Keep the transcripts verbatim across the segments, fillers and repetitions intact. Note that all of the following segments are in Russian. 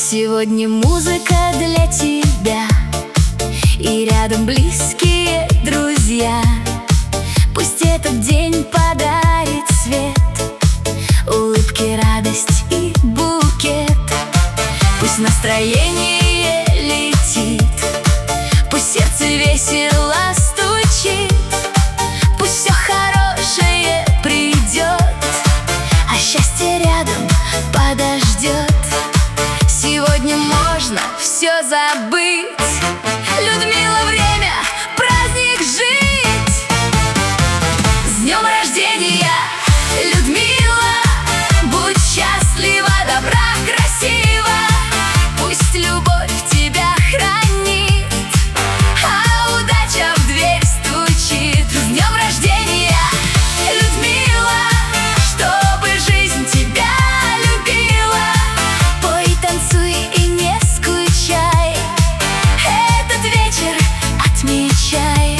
Сегодня музыка для тебя, и рядом близкие друзья. Пусть этот день подарит свет, улыбки, радость и букет. Пусть настроение летит, пусть сердце весело стучит, пусть все хорошее придет, а счастье рядом подождет. Сегодня можно все забыть, Людмила, время праздник жить. С днем рождения, Людмила, будь счастлива, добра, красива. Пусть любовь тебя хранит, а удача в дверь стучит. С днем рождения, Людмила, чтобы жизнь тебя любила. Пой, танцуй и не скучай, этот вечер отмечай.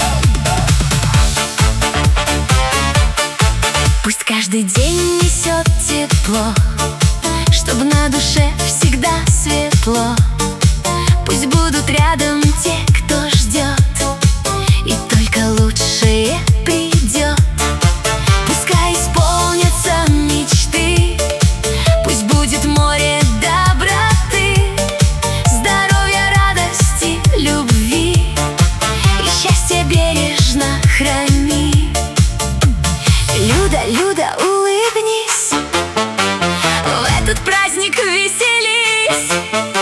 Пусть каждый день несет тепло, чтобы на душе всегда светло. Пусть будут рядом те, кто ждет, и только лучшее придет. Пускай исполнятся мечты, пусть будет море доброты, здоровья, радости, любви, и счастье бережно храни. Люда, Люда, улыбнись, в этот праздник веселись.